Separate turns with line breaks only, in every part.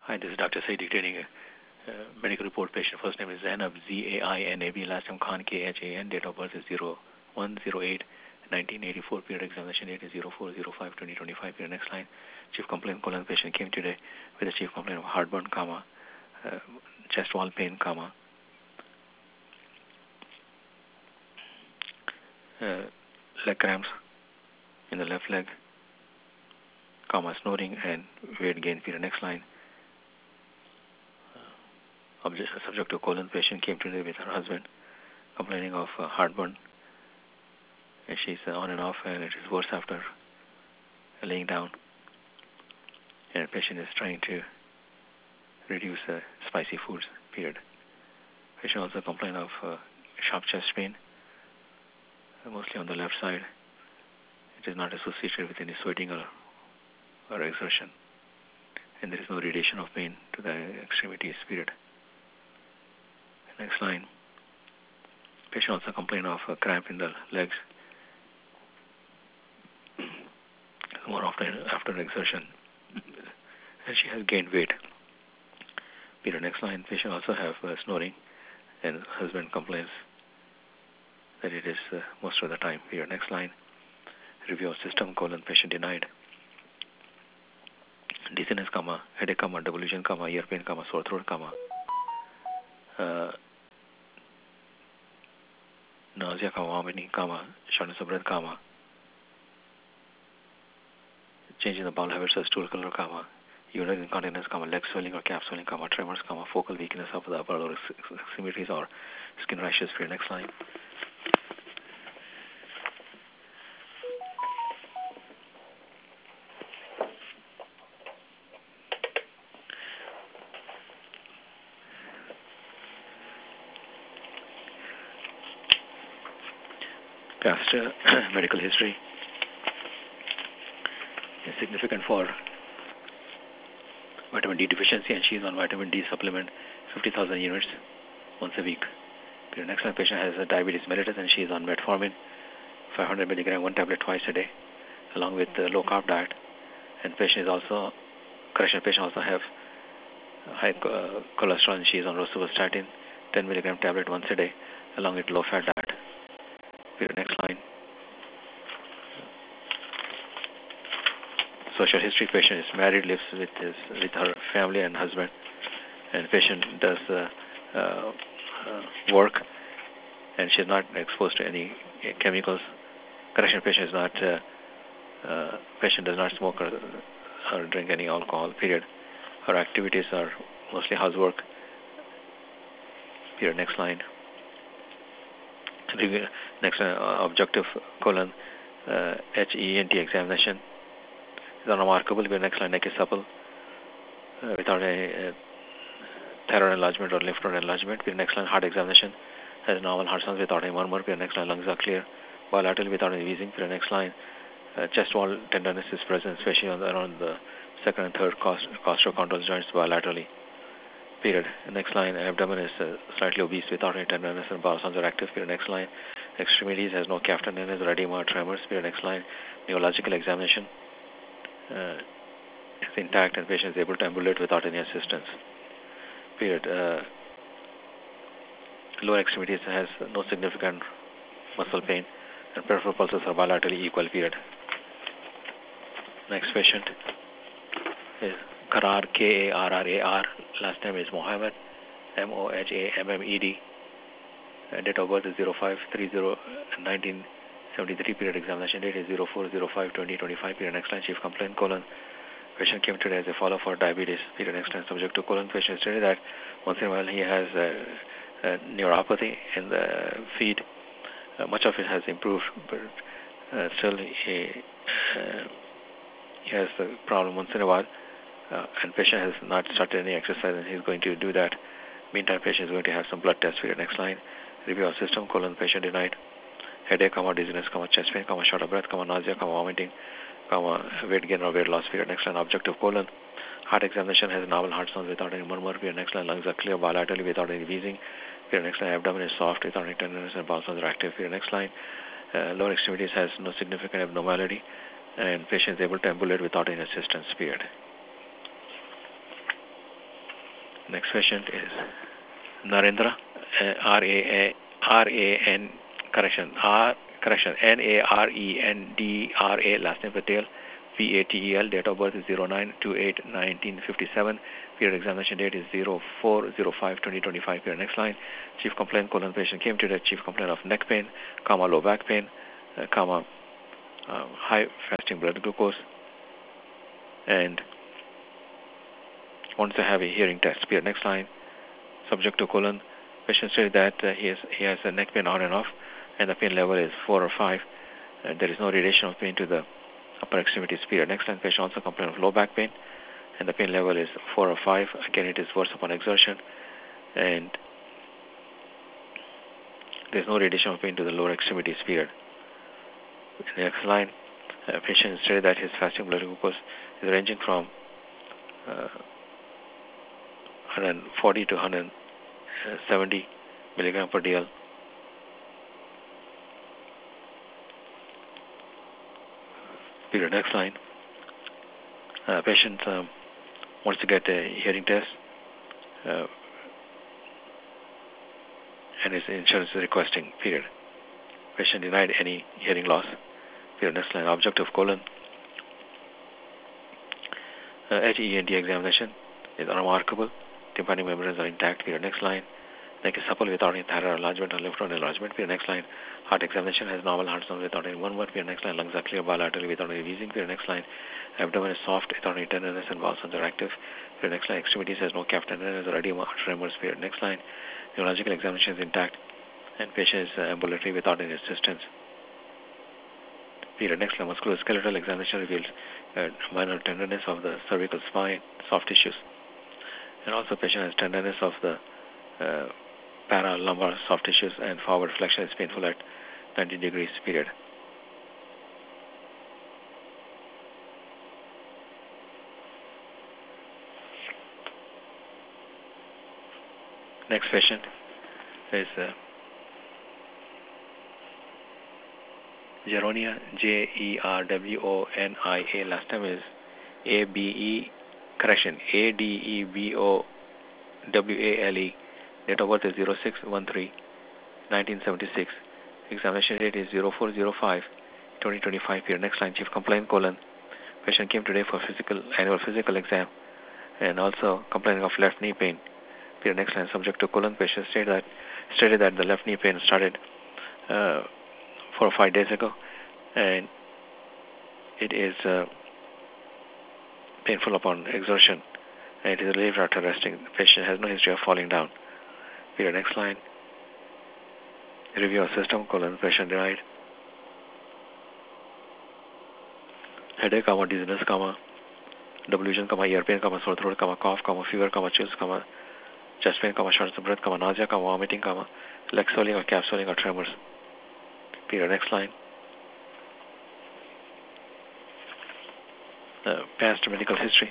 Hi, this is Dr. Said dictating a medical report. Patient first name is Zainab, Z-A-I-N-A-B, last name Khan, K-H-A-N, date of birth is 01/08/1984, period examination date is 04/05/2025, period next line. Chief complaint colon patient came today with a chief complaint of heartburn, chest wall pain, leg cramps in the left leg, snoring and weight gain, period next line. Subject to colon patient came today with her husband complaining of heartburn, and she's on and off, and it is worse after laying down. And the patient is trying to reduce spicy foods, period. Patient also complained of sharp chest pain, mostly on the left side. It is not associated with any sweating or exertion, and there is no radiation of pain to the extremities, period. Next line. Patient also complained of a cramp in the legs more often after exertion, and she has gained weight. Period. Next line. Patient also have snoring, and husband complains that it is most of the time. Period. Next line. Review of system, patient denied. Dizziness, headache, devolution, ear pain, sore throat, nausea, vomiting, shortness of breath, change in the bowel habits or stool color, urinary incontinence, leg swelling or calf swelling, tremors, focal weakness of the upper lower extremities or skin rashes. For next line. Past medical history is significant for vitamin D deficiency, and she is on vitamin D supplement 50,000 units once a week. The next one, patient has diabetes mellitus, and she is on metformin 500 milligram, one tablet twice a day, along with low carb diet. And patient also have high cholesterol, and she is on rosuvastatin 10 milligram tablet once a day, along with low fat diet. Next line. Social history: patient is married, lives with her family and husband, and patient does work, and she is not exposed to any chemicals. Patient is not patient does not smoke or drink any alcohol. Period. Her activities are mostly housework. Period. Next line. Next, objective HENT examination is unremarkable. Next line, neck is supple without a thyroid enlargement or lymph node enlargement. Next line, heart examination has normal heart sounds without any murmur. Next line, lungs are clear, bilateral without any wheezing. Next line, chest wall tenderness is present, especially around the second and third costochondral joints bilaterally. Period. Next line, abdomen is slightly obese without any tenderness, and bowel sounds are active. Period. Next line, extremities has no calf tenderness or edema or tremors. Period. Next line, neurological examination is intact, and patient is able to ambulate without any assistance. Period. Lower extremities has no significant muscle pain, and peripheral pulses are bilaterally equal. Period. Next patient is Karar, Karrar, last name is Mohammed, Mohammed. Date of birth is 05/30/1973. Period. Examination date is 04/05/2025. Period. Next line, chief complaint, patient came today as a follow for diabetes. Period. Next line, subject to patient stated that once in a while he has neuropathy in the feet. Much of it has improved, but still he has the problem once in a while. And patient has not started any exercise, and he's going to do that. Meantime, patient is going to have some blood tests. Period. Next line, review of system, patient denied. Headache, dizziness, chest pain, short of breath, nausea, vomiting, weight gain or weight loss. Period. Next line, objective heart examination has normal heart sounds without any murmur. Period. Next line, lungs are clear bilaterally without any wheezing. Period. Next line, abdomen is soft without any tenderness, and bowel sounds are active. Period. Next line, lower extremities has no significant abnormality, and patient is able to ambulate without any assistance. Period. Next patient is Narendra, R-A-N, Narendra, last name Patel, Patel, date of birth is 09/28/1957, period examination date is 04/05/2025, period next line. Chief complaint, colon patient came to the chief complaint of neck pain, low back pain, high fasting blood glucose, and wants to have a hearing test, period next line. Subject to colon, patient said that he has a neck pain on and off, and the pain level is 4 or 5, and there is no radiation of pain to the upper extremities, period next line. Patient also complained of low back pain, and the pain level is 4 or 5. Again, it is worse upon exertion, and there is no radiation of pain to the lower extremities, period. In the next line, patient stated that his fasting blood glucose is ranging from 140 to 170 milligram per DL. Period. Next line. Patient wants to get a hearing test, and his insurance is requesting. Period. Patient denied any hearing loss. Period. Next line. Objective colon. HENT examination is unremarkable. Tympanic membranes are intact. Period. Next line. Neck is supple without any thyroid enlargement or lymph node enlargement. Period. Next line. Heart examination has normal heart sound without any murmur. Period. Next line. Lungs are clear bilaterally without any wheezing. Period. Next line. Abdomen is soft without any tenderness and bowel sounds are active. Period. Next line. Extremities has no calf tenderness or edema or tremors. Period. Next line. Neurological examination is intact, and patient is ambulatory without any assistance. Period. Next line. Musculoskeletal examination reveals minor tenderness of the cervical spine, soft tissues, and also patient has tenderness of the paralumbar soft tissues, and forward flexion is painful at 90 degrees. Period. Next patient is Jeronia, Jerwonia. Last time is Adebowale. Date of birth is 06/13/1976. Examination date is 04/05/2025. Period. Next line. Chief complaint colon. Patient came today for annual physical exam, and also complaining of left knee pain. Period. Next line. Subject to colon. Patient stated that the left knee pain started 4 or 5 days ago, and it is painful upon exertion, and it is relieved after resting. The patient has no history of falling down. Period. Next line. Review of system colon. Patient denied. Headache, dizziness, delusion, ear pain, sore throat, cough, fever, chills, chest pain, shortness of breath, nausea, vomiting, leg swelling or calf swelling or tremors. Period. Next line. Past medical history.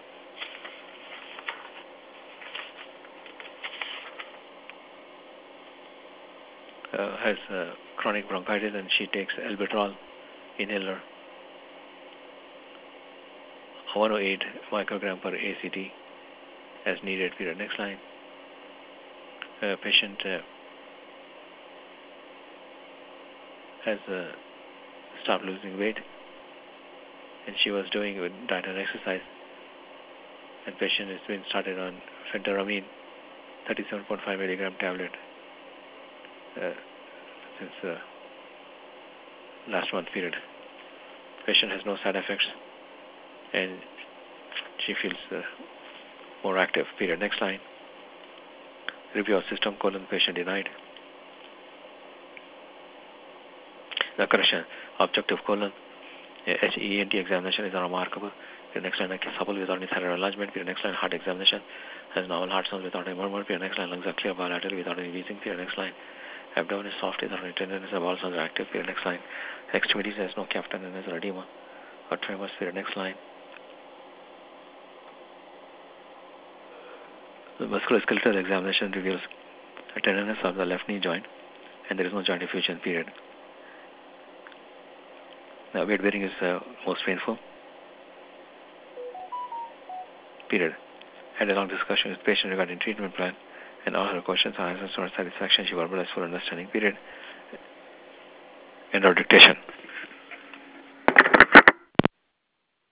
Has chronic bronchitis, and she takes albuterol inhaler, 108 microgram per ACT as needed. Period. Next line. Patient has stopped losing weight, and she was doing with diet and exercise, and patient has been started on phentermine 37.5 milligram tablet since last month. Period. Patient has no side effects, and she feels more active. Period. Next line. Review of system colon. Patient denied. The correction. Objective colon. HENT examination is unremarkable. The next line. Neck is supple without any thyroid enlargement. The next line. Heart examination has normal heart sounds without any murmur. The next line. Lungs are clear bilaterally without any wheezing. The next line. Abdomen is soft without any tenderness. The bowel sounds are active. The next line. Extremities has no calf tenderness or edema or tremors. The next line. The musculoskeletal examination reveals a tenderness of the left knee joint, and there is no joint effusion. Period. Now, weight bearing is most painful. Period. Had a long discussion with patient regarding treatment plan, and all her questions and answers to her satisfaction. She verbalized full understanding. Period. End of dictation.